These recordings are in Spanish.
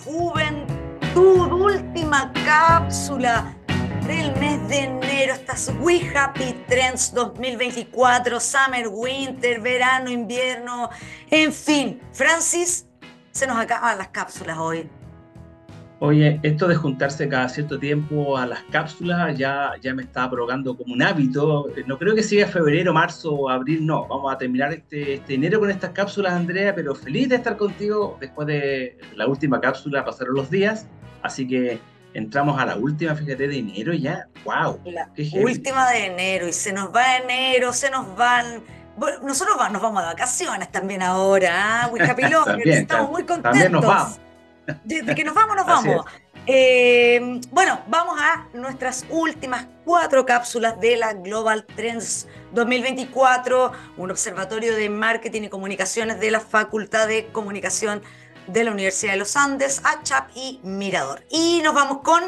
juventud, última cápsula del mes de enero, estas We Happy Trends 2024, Summer, Winter, verano, invierno, en fin. Francis, se nos acaban las cápsulas hoy. Oye, esto de juntarse cada cierto tiempo a las cápsulas ya me está provocando como un hábito. No creo que siga febrero, marzo o abril, no. Vamos a terminar este enero con estas cápsulas, Andrea, pero feliz de estar contigo después de la última cápsula, pasaron los días. Así que entramos a la última, fíjate, de enero ya. ¡Wow! La ¡Qué heavy! última de enero y se nos va enero, se nos van. Bueno, nosotros nos vamos de vacaciones también ahora, ¿ah? We Happy Lovers, También, estamos muy también nos vamos. contentos. De que nos vamos, nos Así vamos. es. Bueno, vamos a nuestras últimas 4 cápsulas de la Global Trends 2024, un observatorio de marketing y comunicaciones de la Facultad de Comunicación de la Universidad de los Andes, ACHAP y Mirador. Y nos vamos con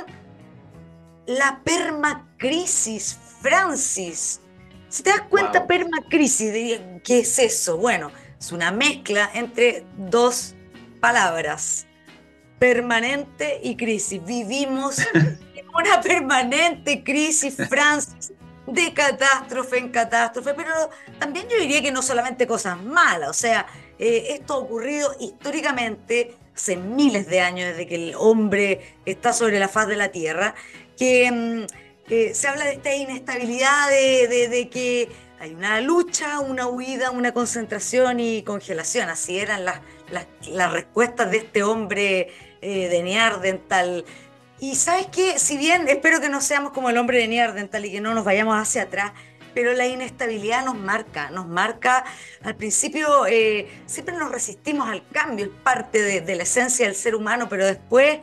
la permacrisis, Francis. Si te das cuenta, ¡Wow! permacrisis, ¿qué es eso? Bueno, es una mezcla entre dos palabras: permanente y crisis. Vivimos en una permanente crisis, Francis, de catástrofe en catástrofe, pero también yo diría que no solamente cosas malas, o sea, esto ha ocurrido históricamente hace miles de años desde que el hombre está sobre la faz de la Tierra, que se habla de esta inestabilidad de que hay una lucha, una huida, una concentración y congelación. Así eran las respuestas de este hombre de Neandertal. Y sabes qué, si bien espero que no seamos como el hombre de Neandertal y que no nos vayamos hacia atrás, pero la inestabilidad nos marca. Al principio siempre nos resistimos al cambio, es parte de la esencia del ser humano, pero después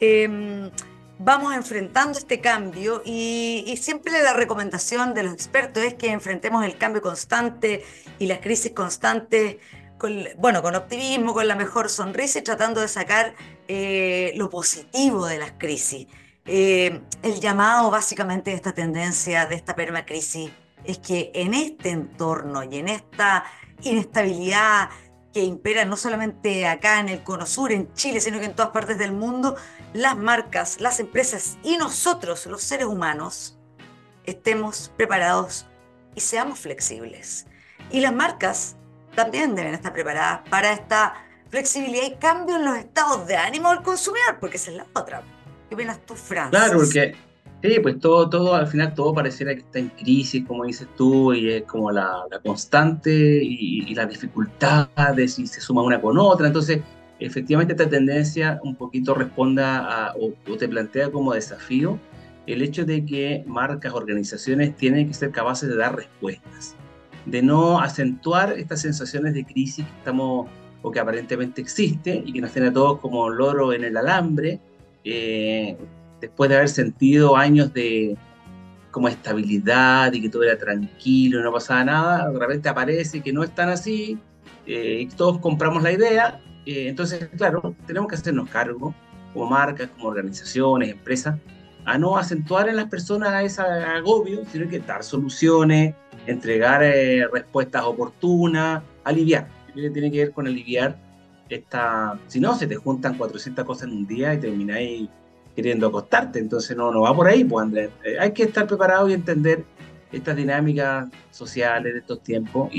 vamos enfrentando este cambio y siempre la recomendación de los expertos es que enfrentemos el cambio constante y las crisis constantes bueno, con optimismo, con la mejor sonrisa y tratando de sacar lo positivo de las crisis. El llamado básicamente de esta tendencia, de esta permacrisis, es que en este entorno y en esta inestabilidad que impera no solamente acá en el Cono Sur, en Chile, sino que en todas partes del mundo, las marcas, las empresas y nosotros, los seres humanos, estemos preparados y seamos flexibles. Y las marcas también deben estar preparadas para esta flexibilidad y cambio en los estados de ánimo del consumidor, porque esa es la otra. ¿Qué opinas tú, Claro, Francis? porque sí, pues todo, al final todo pareciera que está en crisis, como dices tú, y es como la constante y las dificultades, y se suma una con otra. Entonces, efectivamente, esta tendencia un poquito responda o te plantea como desafío el hecho de que marcas, organizaciones tienen que ser capaces de dar respuestas, de no acentuar estas sensaciones de crisis que estamos o que aparentemente existe y que nos tiene a todos como loro en el alambre. eh, Después de haber sentido años de como estabilidad y que todo era tranquilo y no pasaba nada, de repente aparece que no es tan así, y todos compramos la idea. Entonces, claro, tenemos que hacernos cargo como marcas, como organizaciones, empresas, a no acentuar en las personas ese agobio, sino que dar soluciones, entregar respuestas oportunas, aliviar. Yo creo que tiene que ver con aliviar si no, se te juntan 400 cosas en un día y termináis queriendo acostarte. Entonces no va por ahí, pues Andrés. Hay que estar preparado y entender estas dinámicas sociales de estos tiempos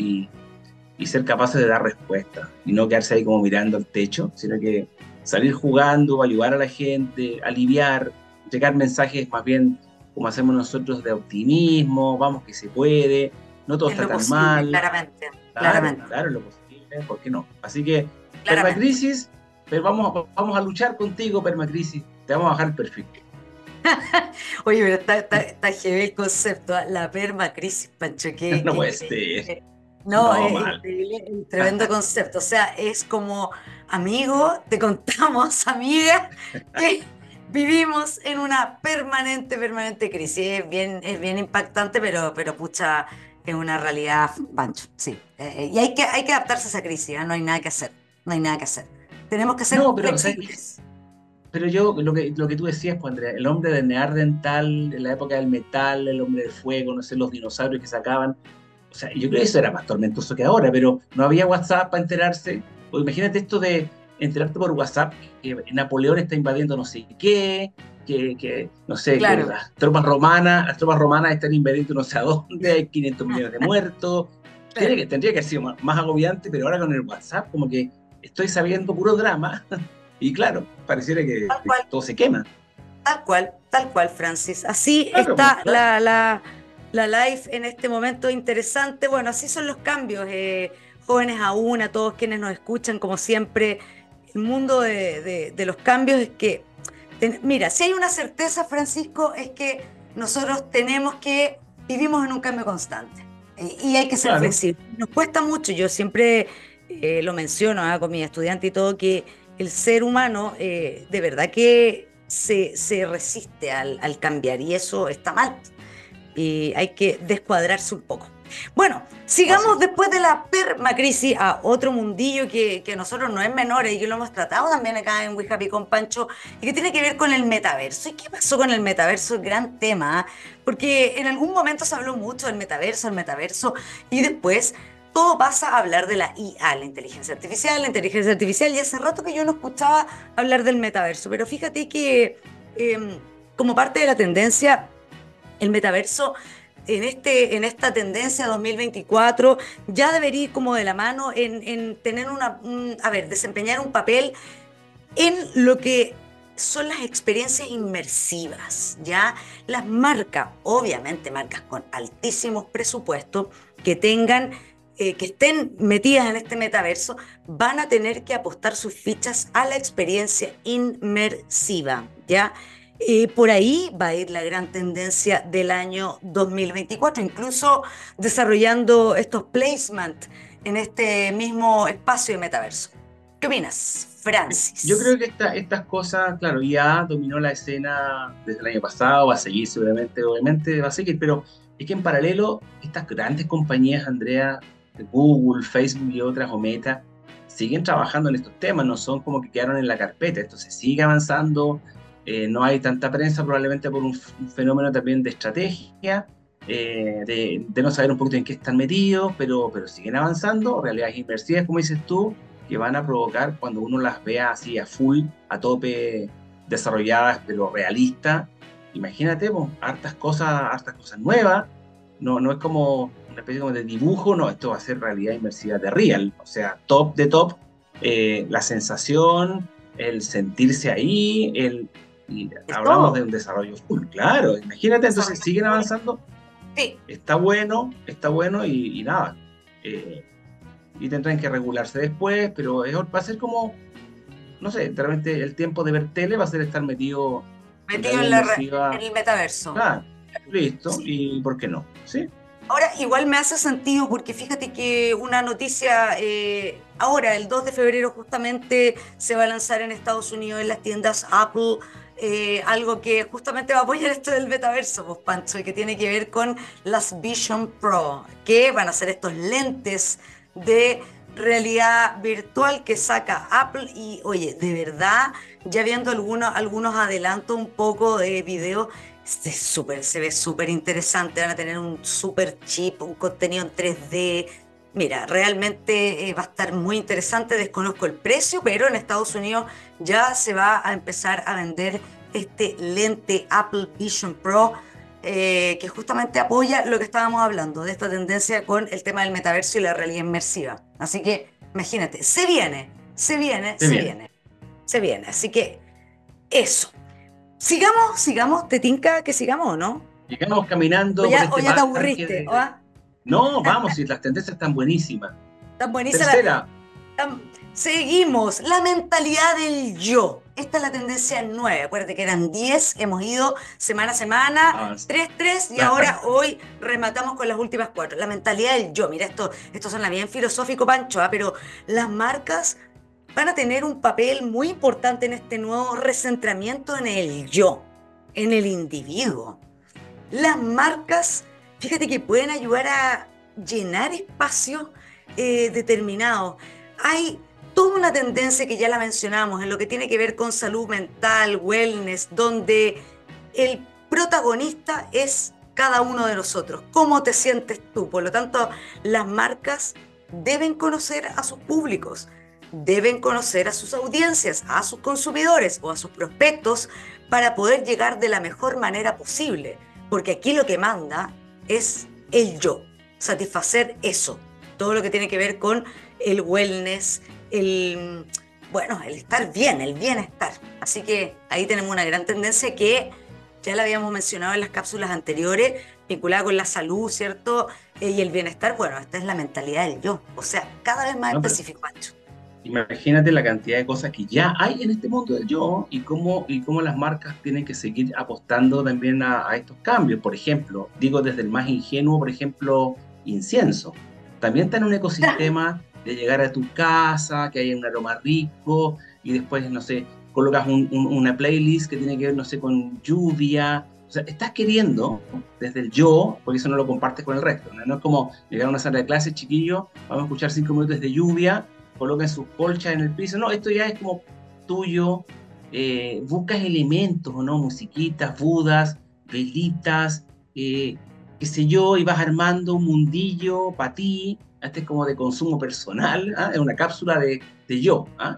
y ser capaces de dar respuestas y no quedarse ahí como mirando al techo, sino que salir jugando, ayudar a la gente, aliviar, llegar mensajes más bien como hacemos nosotros de optimismo, vamos que se puede, no todo En está lo tan posible, mal. claramente, Claro, claramente, claro, lo posible, ¿por qué no? Así que, claramente. permacrisis, pero vamos a luchar contigo, permacrisis, te vamos a bajar el perfil. Oye, pero está heavy el concepto, ¿ah? La permacrisis, Pancho, No qué puede ser, increíble. No, no, es mal. increíble, un tremendo concepto. O sea, es como, amigo, te contamos, amiga, que vivimos en una permanente crisis. Es bien impactante, pero pucha, es una realidad, Pancho, sí. Y hay que adaptarse a esa crisis, ¿ah? No hay nada que hacer, no hay nada que hacer. Tenemos que ser No, pero, ¿sabes qué? flexibles. Pero yo, lo que tú decías, pues, Andrea, el hombre de Neandertal, en la época del metal, el hombre del fuego, no sé, los dinosaurios que sacaban, o sea, yo creo que eso era más tormentoso que ahora, pero no había WhatsApp para enterarse. O imagínate esto de enterarte por WhatsApp que Napoleón está invadiendo no sé qué, no sé, que Claro, las tropas romanas están invadiendo no sé a dónde, hay 500 millones de muertos. claro, Tendría que haber sido más agobiante, pero ahora con el WhatsApp como que estoy sabiendo puro drama y claro, pareciera que tal cual. todo se quema. Tal cual, Francis. Así Claro, pues, está claro. la live en este momento interesante. Bueno, así son los cambios. Jóvenes aún, a todos quienes nos escuchan, como siempre, el mundo de los cambios es que, mira, si hay una certeza, Francisco, es que nosotros vivimos en un cambio constante y hay que ser Claro. flexibles. Nos cuesta mucho, yo siempre lo menciono con mis estudiantes y todo, que el ser humano de verdad que se resiste al cambiar y eso está mal y hay que descuadrarse un poco. Bueno, Así sigamos es. después de la permacrisis a otro mundillo que a nosotros no es menor y que lo hemos tratado también acá en We Happy con Pancho y que tiene que ver con el metaverso. ¿Y qué pasó con el metaverso? Gran tema, ¿ah? Porque en algún momento se habló mucho del metaverso, y después todo pasa a hablar de la IA, la inteligencia artificial, y hace rato que yo no escuchaba hablar del metaverso, pero fíjate que como parte de la tendencia el metaverso en esta tendencia 2024 ya debería ir como de la mano en tener desempeñar un papel en lo que son las experiencias inmersivas, ¿ya? Las marcas, obviamente marcas con altísimos presupuestos, que tengan, que estén metidas en este metaverso, van a tener que apostar sus fichas a la experiencia inmersiva, ¿ya? Por ahí va a ir la gran tendencia del año 2024, incluso desarrollando estos placements en este mismo espacio de metaverso. ¿Qué opinas, Yo creo Francis? que estas cosas, claro, ya dominó la escena desde el año pasado, va a seguir seguramente, obviamente va a seguir, pero es que en paralelo estas grandes compañías, Andrea, Google, Facebook y otras, o Meta, siguen trabajando en estos temas, no son como que quedaron en la carpeta, esto se sigue avanzando, no hay tanta prensa probablemente por un fenómeno también de estrategia, de no saber un poquito en qué están metidos, pero siguen avanzando, realidades inmersivas, como dices tú, que van a provocar cuando uno las vea así a full, a tope, desarrolladas, pero realistas. Imagínate, pues, hartas cosas nuevas. No es como una especie como de dibujo, no, esto va a ser realidad inmersiva de real, o sea, top de top, la sensación, el sentirse ahí, y Es hablamos de todo. un desarrollo full, claro, imagínate, entonces Desarrollo siguen full. avanzando, Sí, está bueno y nada. Eh, y tendrán que regularse después, pero va a ser como, no sé, realmente el tiempo de ver tele va a ser estar metido en metido realidad en inmersiva, el metaverso. claro, listo, Sí. y ¿por qué no? ¿Sí? Ahora, igual me hace sentido porque fíjate que una noticia, ahora, el 2 de febrero justamente se va a lanzar en Estados Unidos en las tiendas Apple, algo que justamente va a apoyar esto del metaverso, pues Pancho, y que tiene que ver con las Vision Pro, que van a ser estos lentes de realidad virtual que saca Apple y, oye, de verdad, ya viendo algunos adelantos un poco de videos, se ve súper interesante, van a tener un súper chip, un contenido en 3D. Mira, realmente va a estar muy interesante, desconozco el precio, pero en Estados Unidos ya se va a empezar a vender este lente Apple Vision Pro, que justamente apoya lo que estábamos hablando, de esta tendencia con el tema del metaverso y la realidad inmersiva. Así que imagínate, se viene, se viene, Qué se bien. viene, se viene. Así que eso. Sigamos, ¿te tinca que sigamos o no? Llegamos caminando por O este ya te parque aburriste, ¿o ah? No, vamos, si las tendencias están buenísimas. Tan buenísima Tercera, Seguimos, la mentalidad del yo. Esta es la tendencia 9. Acuérdate que eran 10, hemos ido semana a semana, avanza. 3 y Claro, ahora hoy rematamos con las últimas 4. La mentalidad del yo. Mira, esto suena bien filosófico, Pancho, pero las marcas van a tener un papel muy importante en este nuevo recentramiento en el yo, en el individuo. Las marcas, fíjate que pueden ayudar a llenar espacios determinados. Hay toda una tendencia que ya la mencionamos en lo que tiene que ver con salud mental, wellness, donde el protagonista es cada uno de nosotros. ¿Cómo te sientes tú? Por lo tanto, las marcas deben conocer a sus públicos. deben conocer a sus audiencias, a sus consumidores o a sus prospectos para poder llegar de la mejor manera posible. Porque aquí lo que manda es el yo, satisfacer eso, todo lo que tiene que ver con el wellness, el estar bien, el bienestar. Así que ahí tenemos una gran tendencia que ya la habíamos mencionado en las cápsulas anteriores, vinculada con la salud, ¿cierto? Y el bienestar, bueno, esta es la mentalidad del yo, o sea, cada vez más ¿no? Pero específico, Pancho. imagínate la cantidad de cosas que ya hay en este mundo del yo y cómo las marcas tienen que seguir apostando también a estos cambios. Por ejemplo, digo desde el más ingenuo, por ejemplo, incienso. También está en un ecosistema de llegar a tu casa, que haya un aroma rico y después, no sé, colocas una playlist que tiene que ver, no sé, con lluvia. O sea, estás queriendo desde el yo, porque eso no lo compartes con el resto. No, no es como llegar a una sala de clases, chiquillo, vamos a escuchar 5 minutos de lluvia, colocan sus colchas en el piso. No, esto ya es como tuyo. Buscas elementos, ¿no? Musiquitas, budas, velitas, qué sé yo, y vas armando un mundillo para ti. Este es como de consumo personal, ¿ah? Es una cápsula de yo. ¿Ah?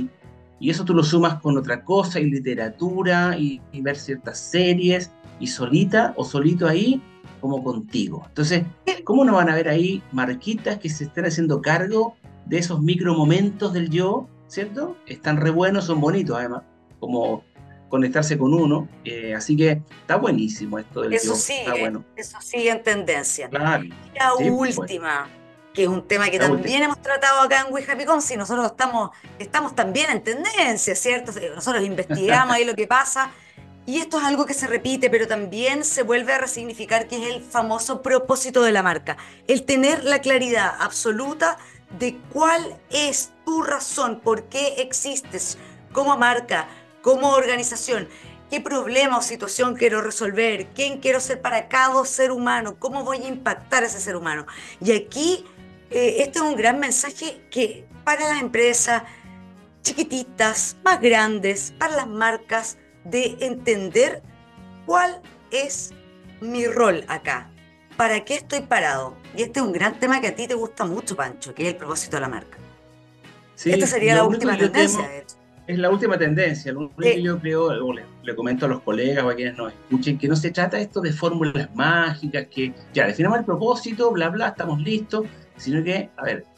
Y eso tú lo sumas con otra cosa, y literatura, y ver ciertas series, y solita o solito ahí, como contigo. Entonces, ¿cómo no van a ver ahí marquitas que se estén haciendo cargo de esos micro momentos del yo, ¿cierto? Están re buenos, son bonitos además, como conectarse con uno. Así que está buenísimo esto del yo, está bueno. Eso sigue en tendencia. Claro, Y la sí, pues, última, que es un tema que la última. también hemos tratado acá en We Happy Con, si nosotros estamos también en tendencia, ¿cierto? Nosotros investigamos ahí lo que pasa, y esto es algo que se repite, pero también se vuelve a resignificar, que es el famoso propósito de la marca, el tener la claridad absoluta de cuál es tu razón, por qué existes como marca, como organización. ¿Qué problema o situación quiero resolver? ¿Quién quiero ser para cada ser humano? ¿Cómo voy a impactar a ese ser humano? Y aquí, este es un gran mensaje que para las empresas chiquititas, más grandes, para las marcas, de entender cuál es mi rol acá. ¿Para qué estoy parado? Y este es un gran tema que a ti te gusta mucho, Pancho, que es el propósito de la marca. Esta Sí, sería la lo único última que yo tendencia, temo de hecho. es la última tendencia. Lo único que Sí, yo creo, o le comento a los colegas o a quienes nos escuchen, que no se trata esto de fórmulas mágicas, que ya definamos el propósito, bla, bla, estamos listos, sino que, a ver,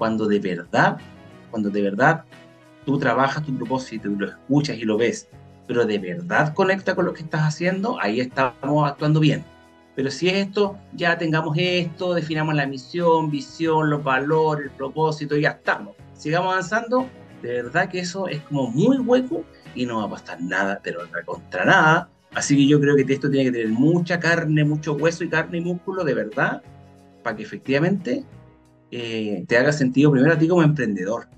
cuando de verdad tú trabajas tu propósito y lo escuchas y lo ves, pero de verdad conecta con lo que estás haciendo, ahí estamos actuando bien. Pero si es esto, ya tengamos esto, definamos la misión, visión, los valores, el propósito, y ya estamos. Sigamos avanzando, de verdad que eso es como muy hueco y no va a pasar nada, pero contra nada. Así que yo creo que esto tiene que tener mucha carne, mucho hueso y carne y músculo, de verdad, para que efectivamente te haga sentido primero a ti como emprendedor,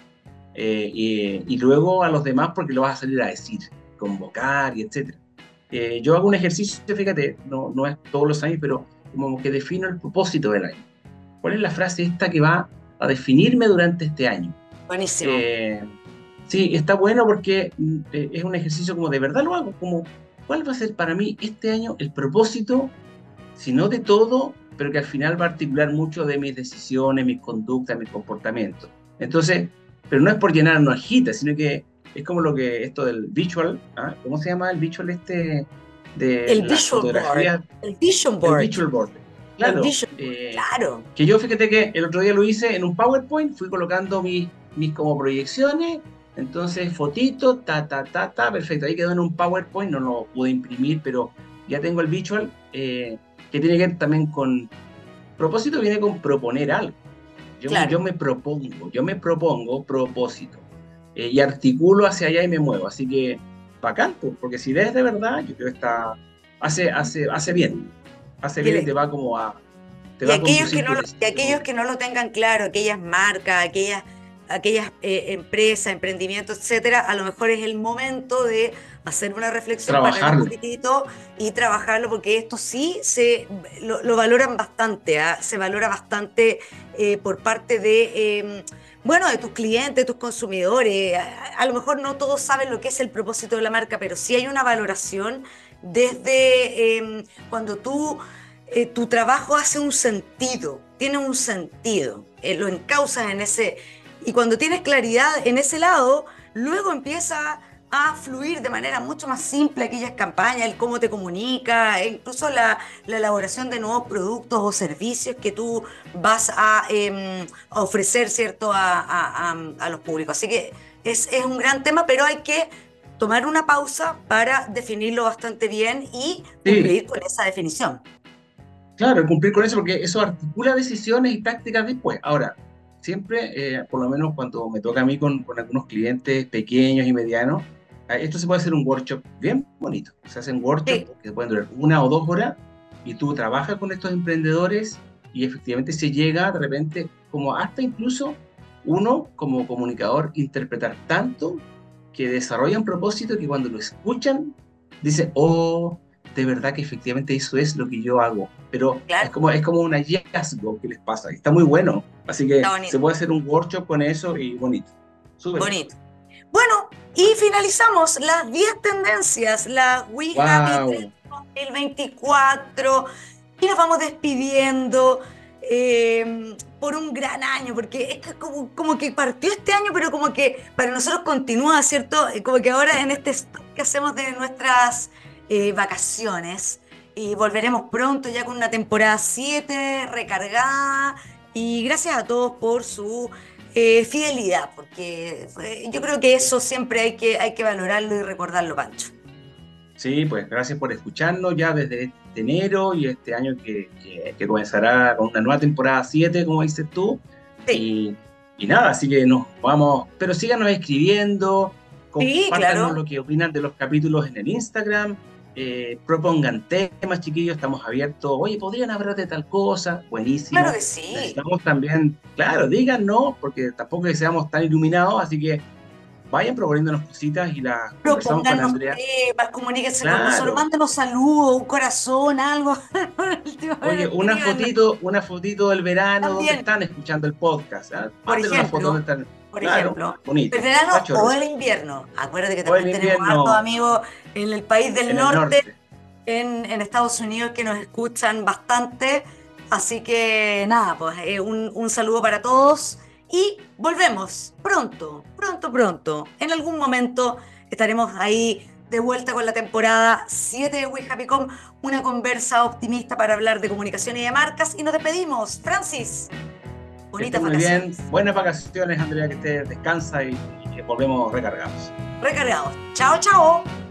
y luego a los demás porque lo vas a salir a decir, convocar y etcétera. Yo hago un ejercicio, fíjate, no es todos los años, pero como que defino el propósito del año. ¿Cuál es la frase esta que va a definirme durante este año? buenísimo. Eh, sí, está bueno porque es un ejercicio como de verdad lo hago, como ¿cuál va a ser para mí este año el propósito, si no de todo, pero que al final va a articular mucho de mis decisiones, mis conductas, mis comportamientos? Entonces, pero no es por llenar una hojita, sino que es como lo que esto del visual, ¿ah? ¿Cómo se llama el visual este de El las Visual Board, fotografías? el Vision El Board, visual board. el Claro, Vision Board, claro. que yo fíjate que el otro día lo hice en un PowerPoint, fui colocando mis como proyecciones, entonces fotito, perfecto, ahí quedó en un PowerPoint, no lo pude imprimir, pero ya tengo el visual, que tiene que ver también con propósito, viene con proponer algo. Claro. Yo me propongo propósito, y articulo hacia allá y me muevo. Así que, bacán, pues, porque si ves de verdad, yo creo que hace bien. Hace Y, bien y le- te y va a aquellos conducir tu y aquellos decisión. que no lo tengan claro, aquellas marcas, aquellas empresas, emprendimientos, etcétera, a lo mejor es el momento de hacer una reflexión, parar un Trabajarlo. poquitito y trabajarlo, porque esto sí lo valoran bastante, ¿ah? Se valora bastante por parte bueno, de tus clientes, de tus consumidores. A lo mejor no todos saben lo que es el propósito de la marca, pero sí hay una valoración desde cuando tu trabajo hace un sentido, tiene un sentido, lo encauzas en ese. Y cuando tienes claridad en ese lado, luego empieza a fluir de manera mucho más simple aquellas campañas, el cómo te comunica, e incluso la elaboración de nuevos productos o servicios que tú vas a ofrecer, ¿cierto?, a los públicos. Así que es un gran tema, pero hay que tomar una pausa para definirlo bastante bien y Sí, cumplir con esa definición. claro, cumplir con eso, porque eso articula decisiones y tácticas después. Ahora, siempre, por lo menos cuando me toca a mí con algunos clientes pequeños y medianos, esto se puede hacer un workshop bien bonito. Se hacen workshops Sí, que pueden durar 1 o 2 horas y tú trabajas con estos emprendedores y efectivamente se llega de repente como hasta incluso uno como comunicador interpretar tanto que desarrolla un propósito que cuando lo escuchan dice, oh, de verdad que efectivamente eso es lo que yo hago, pero claro, es como un hallazgo que les pasa, y está muy bueno, así está que se bonito, puede hacer un workshop con eso y bonito, súper bueno. bonito. Bueno, y finalizamos las 10 tendencias, la We Happy Trend ¡Wow! 2024, y nos vamos despidiendo por un gran año, porque es que como que partió este año, pero como que para nosotros continúa, ¿cierto? Como que ahora en este stop que hacemos de nuestras vacaciones, y volveremos pronto ya con una temporada 7 recargada, y gracias a todos por su fidelidad, porque yo creo que eso siempre hay que valorarlo y recordarlo, Pancho. Sí, pues gracias por escucharnos ya desde este enero y este año que comenzará con una nueva temporada 7 como dices tú. Sí, Y, y nada, así que nos vamos, pero síganos escribiendo, sí, compártanos claro, lo que opinan de los capítulos en el Instagram, propongan temas, chiquillos, estamos abiertos. Oye, ¿podrían hablar de tal cosa? claro Buenísimo. que sí. Necesitamos también, claro, díganos, porque tampoco que seamos tan iluminados, así que vayan proponiéndonos cositas y las conversamos con Propóngannos Andrea. temas, comuníquense con nosotros, Claro. mándenos saludos, un corazón, algo. Oye, Escríbanos una fotito del verano donde también, están escuchando el podcast. ¿Ah? por Manden una foto donde ejemplo, están. por Claro, ejemplo, el bonito. verano Está o choro. el invierno. Acuérdate que O el también tenemos hartos invierno amigos en el país del en el norte, norte. en Estados Unidos, que nos escuchan bastante. Así que nada, pues un saludo para todos y volvemos pronto, pronto, pronto. En algún momento estaremos ahí de vuelta con la temporada 7 de We Happy Com, una conversa optimista para hablar de comunicación y de marcas. Y nos despedimos. Francis, Que esté bonitas muy bien. vacaciones. Buenas vacaciones, Andrea, que esté descansa y volvemos recargados. Recargados. Chao, chao.